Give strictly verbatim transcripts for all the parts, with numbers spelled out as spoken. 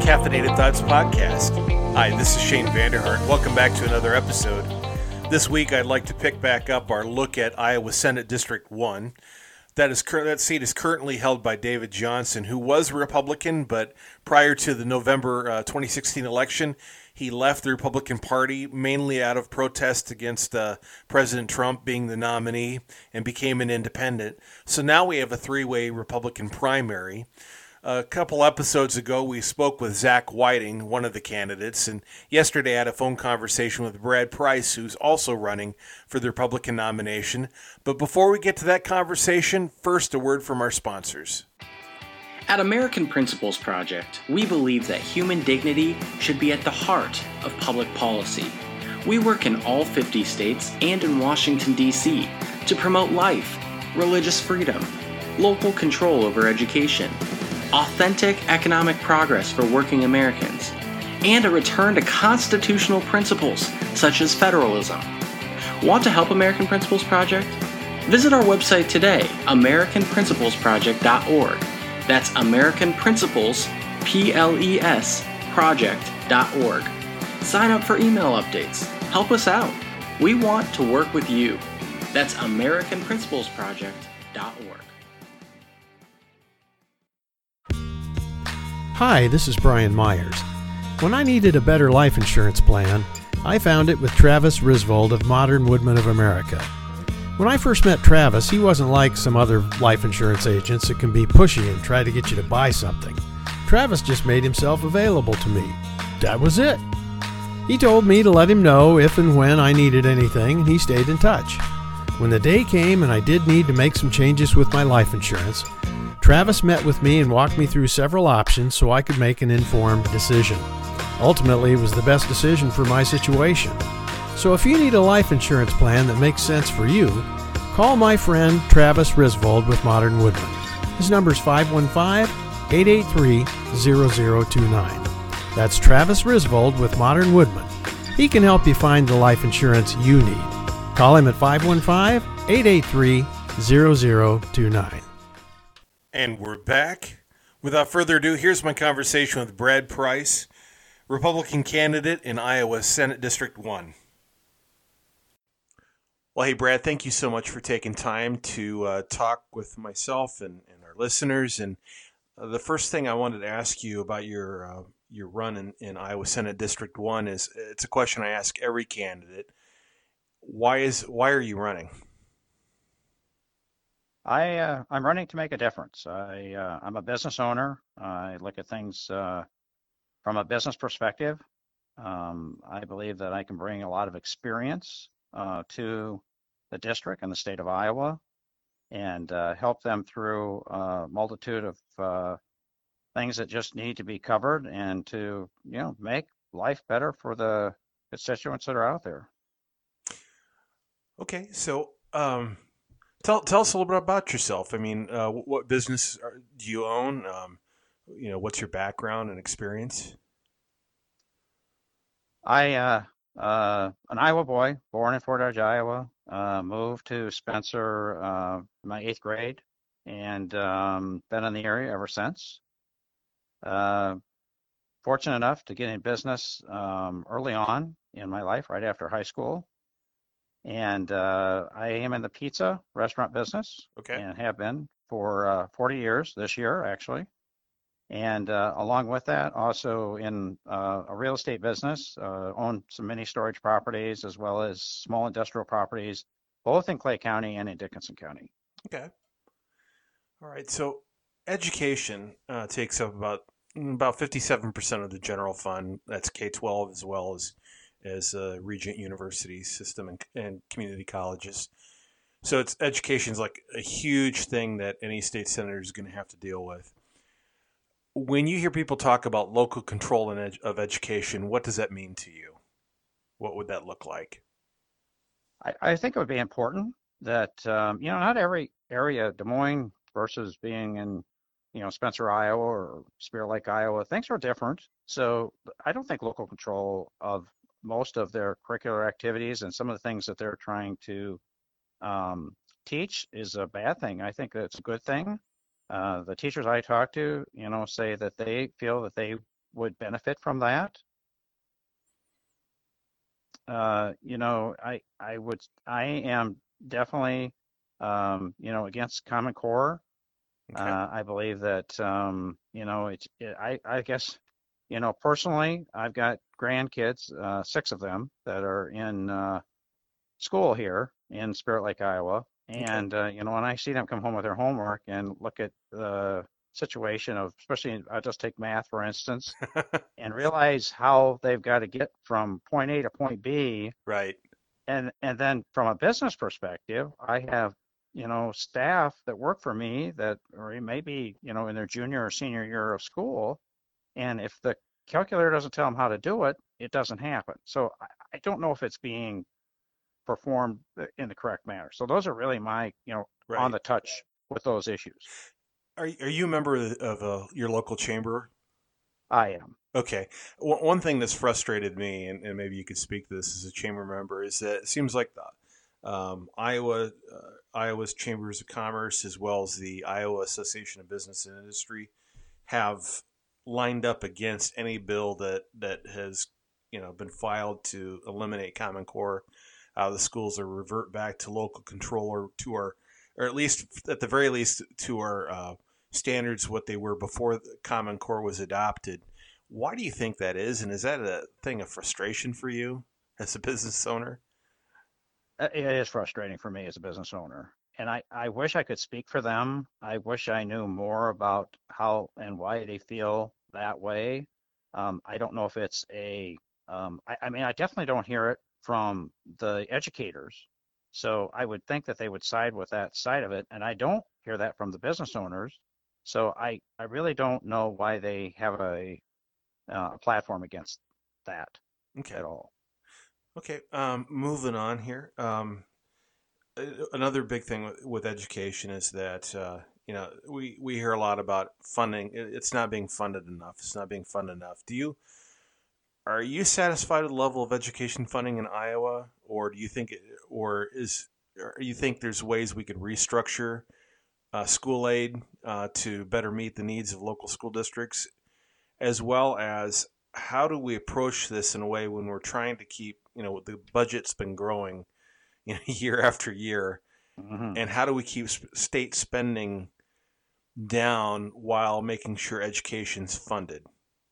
Caffeinated Thoughts podcast. Hi, this is Shane Vanderhart. Welcome back to another episode. This week, I'd like to pick back up our look at Iowa Senate District one. That is that seat is currently held by David Johnson, who was a Republican, but prior to the November uh, twenty sixteen election, he left the Republican Party mainly out of protest against uh, President Trump being the nominee and became an independent. So now we have a three-way Republican primary. A couple episodes ago, we spoke with Zach Whiting, one of the candidates, and yesterday I had a phone conversation with Brad Price, who's also running for the Republican nomination. But before we get to that conversation, first a word from our sponsors. At American Principles Project, we believe that human dignity should be at the heart of public policy. We work in all fifty states and in Washington, D C to promote life, religious freedom, local control over education, authentic economic progress for working Americans, and a return to constitutional principles such as federalism. Want to help American Principles Project? Visit our website today, american principles project dot org. That's American Principles, P L E S, project dot org. Sign up for email updates. Help us out. We want to work with you. That's american principles project dot org. Hi, this is Brian Myers. When I needed a better life insurance plan, I found it with Travis Risvold of Modern Woodmen of America. When I first met Travis, he wasn't like some other life insurance agents that can be pushy and try to get you to buy something. Travis just made himself available to me. That was it. He told me to let him know if and when I needed anything, and he stayed in touch. When the day came and I did need to make some changes with my life insurance, Travis met with me and walked me through several options so I could make an informed decision. Ultimately, it was the best decision for my situation. So if you need a life insurance plan that makes sense for you, call my friend Travis Risvold with Modern Woodmen. His number is five one five, eight eight three, zero zero two nine. That's Travis Risvold with Modern Woodmen. He can help you find the life insurance you need. Call him at five one five, eight eight three, zero zero two nine. And we're back. Without further ado, here's my conversation with Brad Price, Republican candidate in Iowa Senate District one. Well, hey, Brad, thank you so much for taking time to uh, talk with myself and, and our listeners. And uh, the first thing I wanted to ask you about your uh, your run in, in Iowa Senate District one is, it's a question I ask every candidate. Why is why are you running? I, uh, I'm running to make a difference. I, uh, I'm a business owner. I look at things uh, from a business perspective. Um, I believe that I can bring a lot of experience uh, to the district and the state of Iowa and uh, help them through a multitude of uh, things that just need to be covered and to, you know, make life better for the constituents that are out there. Okay, so um, tell tell us a little bit about yourself. I mean, uh, what business are, do you own? Um, you know, what's your background and experience? I, uh, uh, an Iowa boy, born in Fort Dodge, Iowa, uh, moved to Spencer uh, in my eighth grade, and um, been in the area ever since. Uh, fortunate enough to get in business um, early on in my life, right after high school. And uh, I am in the pizza restaurant business, Okay. and have been for uh, forty years this year, actually. And uh, along with that, also in uh, a real estate business, uh, own some mini storage properties as well as small industrial properties, both in Clay County and in Dickinson County. Okay. All right. So education uh, takes up about about fifty-seven percent of the general fund. That's K twelve as well as as uh, Regent University system and, and community colleges. So it's education is like a huge thing that any state senator is going to have to deal with. When you hear people talk about local control in ed- of education, what does that mean to you? What would that look like? I, I think it would be important that, um, you know, not every area, Des Moines versus being in, you know, Spencer, Iowa or Spear Lake, Iowa, things are different. So I don't think local control of most of their curricular activities and some of the things that they're trying to um, teach is a bad thing. I think that's a good thing. Uh, the teachers I talk to, you know, say that they feel that they would benefit from that. Uh, you know, I I would I am definitely um, you know against Common Core. Okay. Uh, I believe that um, you know it's it, I I guess you know personally I've got grandkids, uh, six of them that are in uh, school here in Spirit Lake, Iowa, Okay. and uh, you know when I see them come home with their homework and look at the situation of especially I'll just take math for instance and realize how they've got to get from point A to point B. Right. And and then from a business perspective, I have, you know, staff that work for me that or maybe, you know, in their junior or senior year of school. And if the calculator doesn't tell them how to do it, it doesn't happen. So I, I don't know if it's being performed in the correct manner. So those are really my, you know, on Right. the touch with those issues. Are are you a member of, of uh, your local chamber? I am. Okay. One one thing that's frustrated me, and, and maybe you could speak to this as a chamber member, is that it seems like the um, Iowa, uh, Iowa's Chambers of Commerce, as well as the Iowa Association of Business and Industry, have lined up against any bill that that has, you know, been filed to eliminate Common Core out of the schools or revert back to local control or to our, or at least at the very least to our uh, standards what they were before the Common Core was adopted. Why do you think that is? And is that a thing of frustration for you as a business owner? Uh, It is frustrating for me as a business owner. And I, I wish I could speak for them. I wish I knew more about how and why they feel that way. Um, I don't know if it's a, um, I, I mean, I definitely don't hear it from the educators. So I would think that they would side with that side of it. And I don't hear that from the business owners. So I, I really don't know why they have a, uh, a platform against that Okay. at all. Okay. Um, moving on here. Um, another big thing with, with education is that uh, you know we we hear a lot about funding. It's not being funded enough. It's not being funded enough. Do you are you satisfied with the level of education funding in Iowa, or do you think, it, or is, or you think there's ways we could restructure uh, school aid uh, to better meet the needs of local school districts, as well as how do we approach this in a way when we're trying to keep, you know, the budget's been growing, you know, year after year, Hmm. and how do we keep state spending down while making sure education's funded?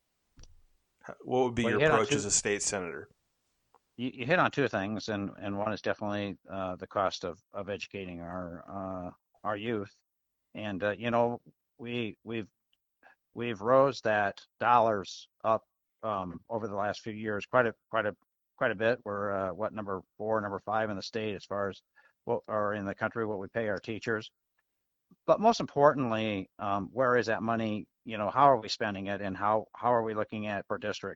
What would be Well, your you hit on approach as two. a state senator? You, you hit on two things, and, and one is definitely uh, the cost of, of educating our uh, our youth. And uh, you know, we we've we've rose that dollars up um, over the last few years quite a quite a quite a bit. We're uh, what number four, number five in the state as far as what or in the country what we pay our teachers. But most importantly, um, where is that money? You know, how are we spending it, and how how are we looking at per district?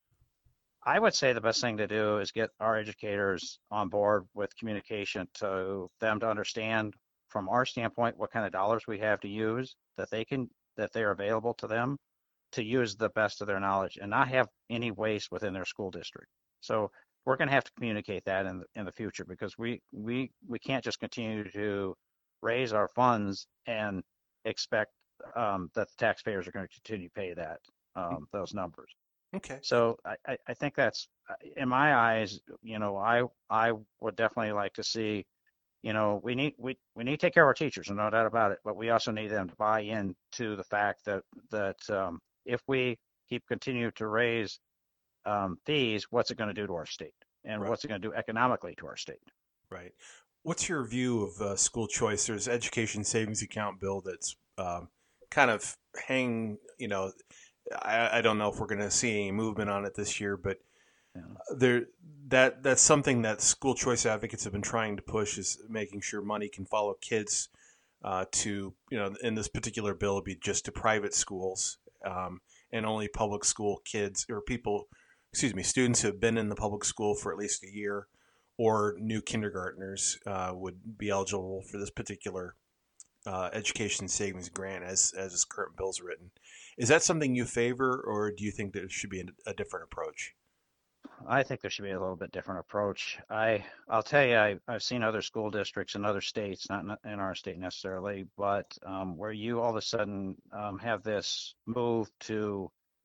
I would say the best thing to do is get our educators on board with communication to them to understand from our standpoint what kind of dollars we have to use that they can that they're available to them to use the best of their knowledge and not have any waste within their school district. So we're going to have to communicate that in the, in the future because we we we can't just continue to raise our funds and expect um, that the taxpayers are going to continue to pay that um, those numbers. Okay. So I, I I think that's, uh, in my eyes, you know, I I would definitely like to see, you know, we need we, we need to take care of our teachers, no doubt about it, but we also need them to buy into the fact that that um, if we keep continue to raise um, fees, what's it going to do to our state, and Right. what's it going to do economically to our state? Right. What's your view of uh, school choice? There's education savings account bill that's um, kind of hang. You know, I, I don't know if we're going to see any movement on it this year, but You know? there that that's something that school choice advocates have been trying to push is making sure money can follow kids uh, to, you know, in this particular bill it'd be just to private schools, um, and only public school kids or people, excuse me, students who have been in the public school for at least a year or new kindergartners uh, would be eligible for this particular uh, education savings grant as as this current bill's written. Is that something you favor, or do you think there should be a, a different approach? I think there should be a little bit different approach. I I'll tell you, I, I've seen other school districts in other states, not in in our state necessarily, but um, where you all of a sudden um, have this move to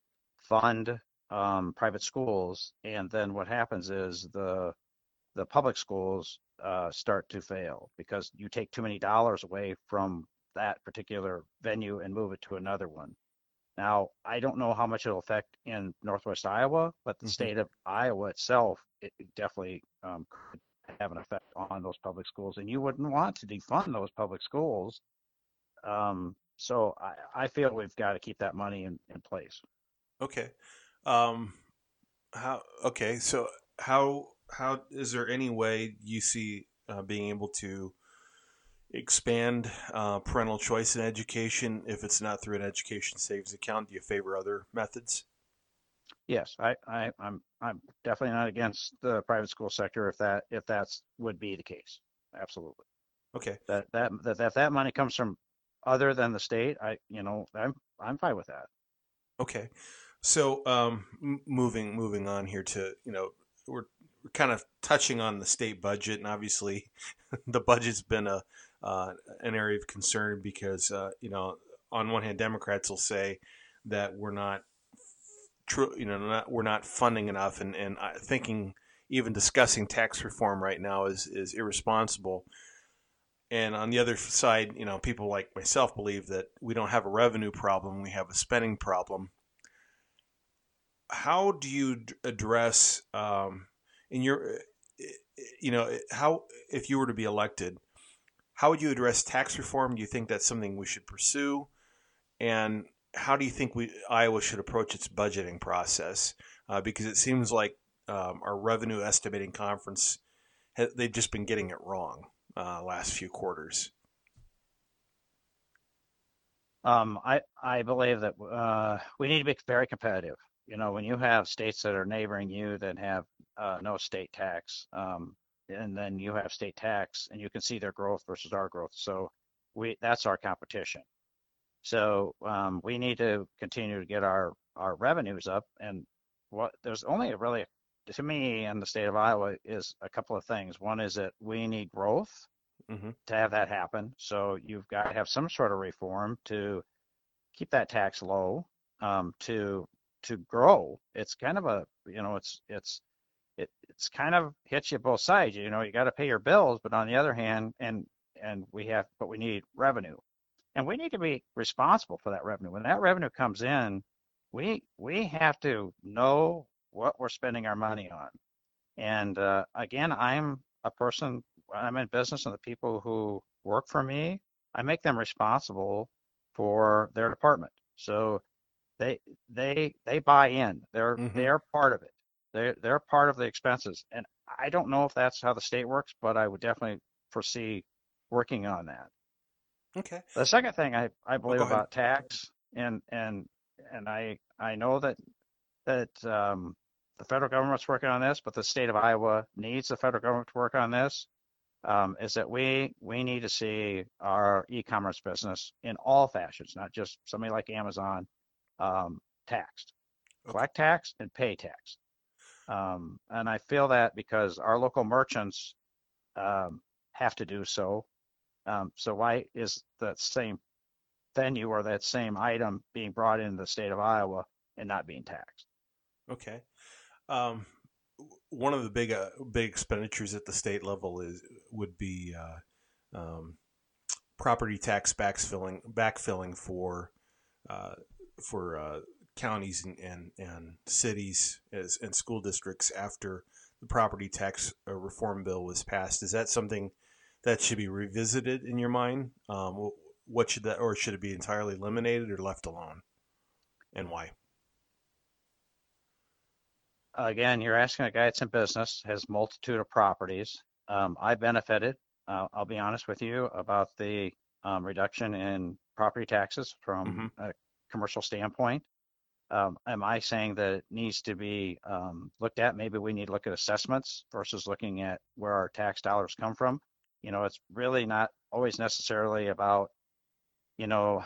fund um, private schools, and then what happens is the the public schools uh, start to fail because you take too many dollars away from that particular venue and move it to another one. Now, I don't know how much it'll affect in Northwest Iowa, but the Mhm. state of Iowa itself, it it definitely um, could have an effect on those public schools, and you wouldn't want to defund those public schools. Um, so I, I feel we've got to keep that money in, in place. Okay. Um, how? Okay. So how how is there any way you see uh, being able to expand uh, parental choice in education if it's not through an education savings account? Do you favor other methods? Yes, I, I, I'm I'm definitely not against the private school sector if that if that's would be the case. Absolutely. Okay. That that that that, that money comes from other than the state, I you know, I'm I'm fine with that. Okay. So um, m- moving moving on here to you know we're, we're kind of touching on the state budget, and obviously the budget's been a uh, an area of concern because uh, you know on one hand Democrats will say that we're not true you know not, we're not funding enough, and and I, thinking even discussing tax reform right now is is irresponsible. And on the other side, you know, people like myself believe that we don't have a revenue problem, we have a spending problem. How do you d- address um, in your you know how if you were to be elected, how would you address tax reform? Do you think that's something we should pursue? And how do you think we Iowa should approach its budgeting process? Uh, because it seems like um, our revenue estimating conference ha- they've just been getting it wrong uh, last few quarters. Um, I I believe that uh, we need to be very competitive. You know, when you have states that are neighboring you that have uh, no state tax, um, and then you have state tax, and you can see their growth versus our growth. So we that's our competition. So um, we need to continue to get our our revenues up. And what there's only a really to me in the state of Iowa is a couple of things. One is that we need growth Hmm. to have that happen. So you've got to have some sort of reform to keep that tax low, um, to to grow. It's kind of a you know it's it's it, it's kind of hits you both sides. You know you got to pay your bills, but on the other hand, and and we have but we need revenue, and we need to be responsible for that revenue. When that revenue comes in, we we have to know what we're spending our money on. And uh, again, I'm a person, I'm in business, and the people who work for me, I make them responsible for their department. So they they they buy in. They're Hmm. they're part of it. They're they're part of the expenses. And I don't know if that's how the state works, but I would definitely foresee working on that. Okay. The second thing I, I Oh, believe go ahead. about tax, and and and I I know that that um, the federal government's working on this, but the state of Iowa needs the federal government to work on this. Um, is that we we need to see our e-commerce business in all fashions, not just somebody like Amazon, um, taxed, Okay. collect tax and pay tax. Um, and I feel that because our local merchants um, have to do so. Um, so why is that same venue or that same item being brought into the state of Iowa and not being taxed? Okay. Um, one of the big uh, big expenditures at the state level is would be uh, um, property tax backfilling backfilling for uh, for uh, counties and, and, and cities as, and school districts after the property tax uh, reform bill was passed. Is that something that should be revisited in your mind? Um, what should that, or should it be entirely eliminated or left alone, and why? Again, you're asking a guy that's in business, has multitude of properties. Um, I benefited, uh, I'll be honest with you, about the um, reduction in property taxes Mm-hmm. from a commercial standpoint. Um, am I saying that it needs to be um, looked at? Maybe we need to look at assessments versus looking at where our tax dollars come from. You know, it's really not always necessarily about, you know,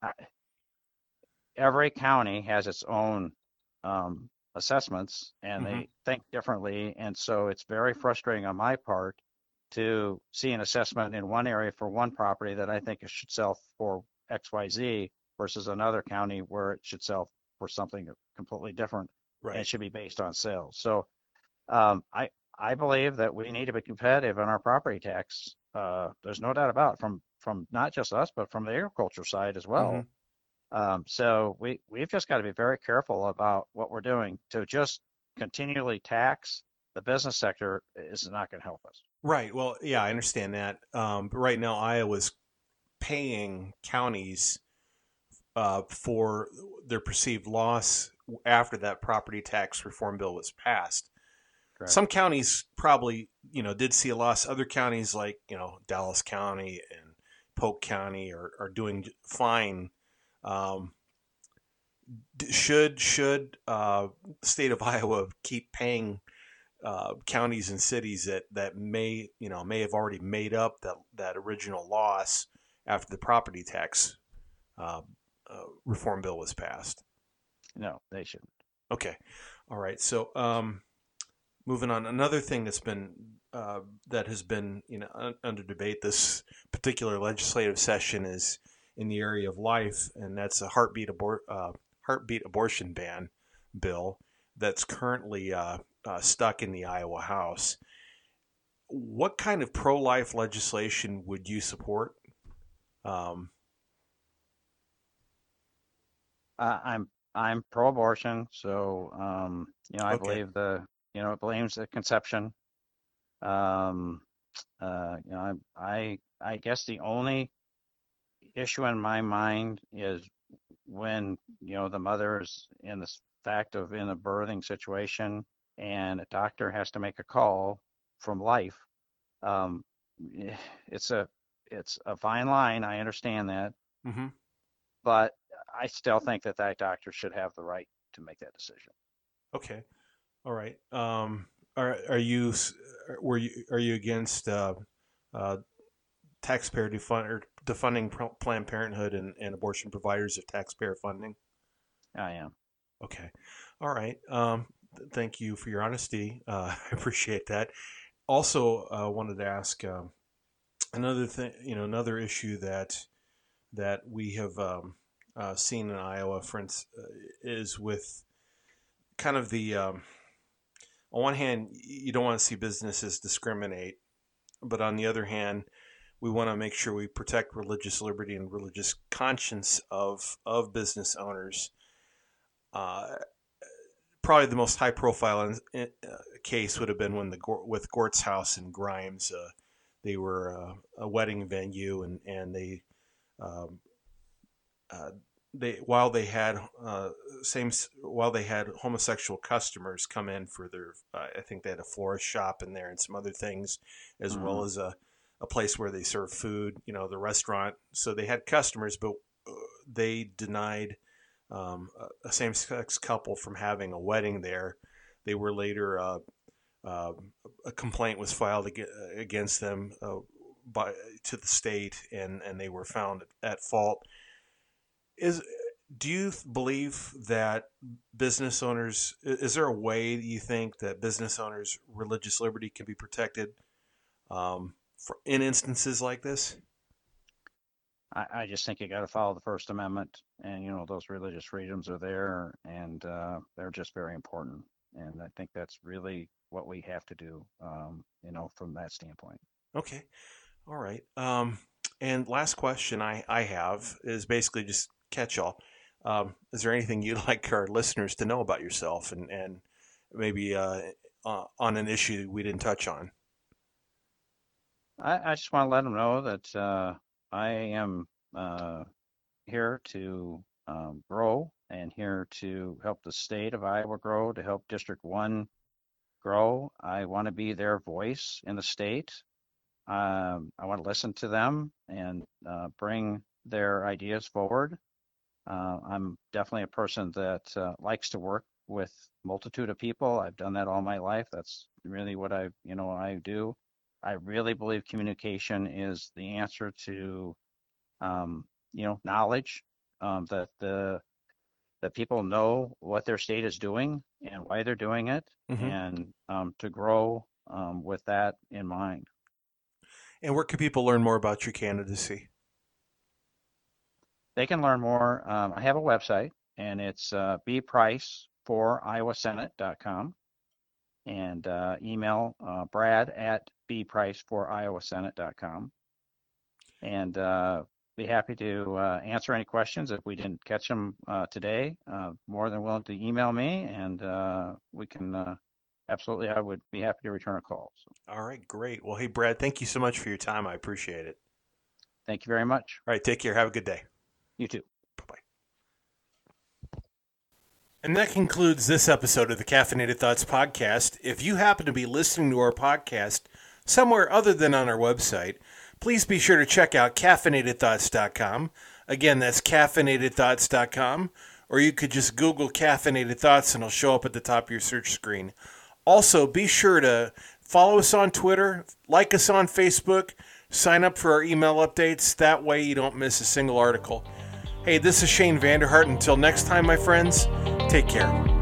every county has its own um, assessments and Mm-hmm. they think differently. And so it's very frustrating on my part to see an assessment in one area for one property that I think it should sell for X Y Z versus another county where it should sell for something completely different. And Right. it should be based on sales. So um, I I believe that we need to be competitive on our property tax. Uh, there's no doubt about it, from from not just us, but from the agriculture side as Mm-hmm. well. Um, so we we've just got to be very careful about what we're doing. To just continually tax the business sector is not going to help us. Right. Well, yeah, I understand that. Um, but right now, Iowa's paying counties uh, for their perceived loss after that property tax reform bill was passed. Correct. Some counties probably, you know, did see a loss. Other counties like, you know, Dallas County and Polk County are, are doing fine. Um, should should uh, the state of Iowa keep paying uh, counties and cities that, that may, you know, may have already made up that, that original loss after the property tax uh, uh, reform bill was passed? No, they shouldn't. Okay. All right. So, um, moving on, another thing that's been uh, that has been you know un- under debate this particular legislative session is in the area of life, and that's a heartbeat abor- uh, heartbeat abortion ban bill that's currently uh, uh, stuck in the Iowa House. What kind of pro-life legislation would you support? Um, Uh, I'm I'm pro-abortion, so um, you know I okay. believe the you know it blames the conception. Um, uh, you know I I I guess the only issue in my mind is when you know the mother is in the fact of in a birthing situation and a doctor has to make a call from life. Um, eh, it's a it's a fine line. I understand that, Mm-hmm. but I still think that that doctor should have the right to make that decision. Okay. All right. Um, are are you were you are you against uh, uh, taxpayer defund or defunding Planned Parenthood and, and abortion providers of taxpayer funding? I am. Okay. All right. Um, th- thank you for your honesty. Uh, I appreciate that. Also, uh, wanted to ask um, another thing. You know, another issue that that we have um, uh, seen in Iowa, for instance, uh, is with kind of the um, on one hand, you don't want to see businesses discriminate, but on the other hand, we want to make sure we protect religious liberty and religious conscience of of business owners. Uh, Probably the most high profile in, in, uh, case would have been when the with Gort's House in Grimes. Uh, they were uh, a wedding venue, and and they um, uh, they while they had uh, same while they had homosexual customers come in for their uh, I think they had a florist shop in there and some other things, as Mm-hmm. well as a, a place where they serve food, you know, the restaurant. So they had customers, but uh, they denied um, a same-sex couple from having a wedding there. They were later uh, uh, a complaint was filed against them uh, by to the state, and, and they were found at fault. Is do you believe that business owners, is there a way that you think that business owners' religious liberty can be protected um, for, in instances like this? I, I just think you got to follow the First Amendment, and you know those religious freedoms are there, and uh, they're just very important. And I think that's really what we have to do, um, you know, from that standpoint. Okay, all right. Um, and last question I, I have is basically just catch all. Um, is there anything you'd like our listeners to know about yourself, and and maybe uh, uh, on an issue we didn't touch on? I, I just want to let them know that uh, I am uh, here to um, grow and here to help the state of Iowa grow, to help District one grow. I want to be their voice in the state. Um, I want to listen to them and uh, bring their ideas forward. Uh, I'm definitely a person that uh, likes to work with multitude of people. I've done that all my life. That's really what I, you know, I do. I really believe communication is the answer to, um, you know, knowledge. Um, that the that people know what their state is doing and why they're doing it, Mm-hmm. and um, to grow um, with that in mind. And where can people learn more about your candidacy? They can learn more. Um, I have a website. and it's uh, bprice for iowa senate dot com, and uh, email uh, brad at bprice for iowa senate dot com, and uh, be happy to uh, answer any questions. If we didn't catch them uh, today, uh, more than willing to email me, and uh, we can uh, absolutely, I would be happy to return a call. So. All right, great. Well, hey, Brad, thank you so much for your time. I appreciate it. Thank you very much. All right, take care. Have a good day. You too. Bye-bye. And that concludes this episode of the Caffeinated Thoughts podcast. If you happen to be listening to our podcast somewhere other than on our website, please be sure to check out caffeinated thoughts dot com. Again, that's caffeinated thoughts dot com, or you could just Google Caffeinated Thoughts and it'll show up at the top of your search screen. Also, be sure to follow us on Twitter, like us on Facebook, sign up for our email updates. That way you don't miss a single article. Hey, this is Shane Vanderhart. Until next time, my friends, take care.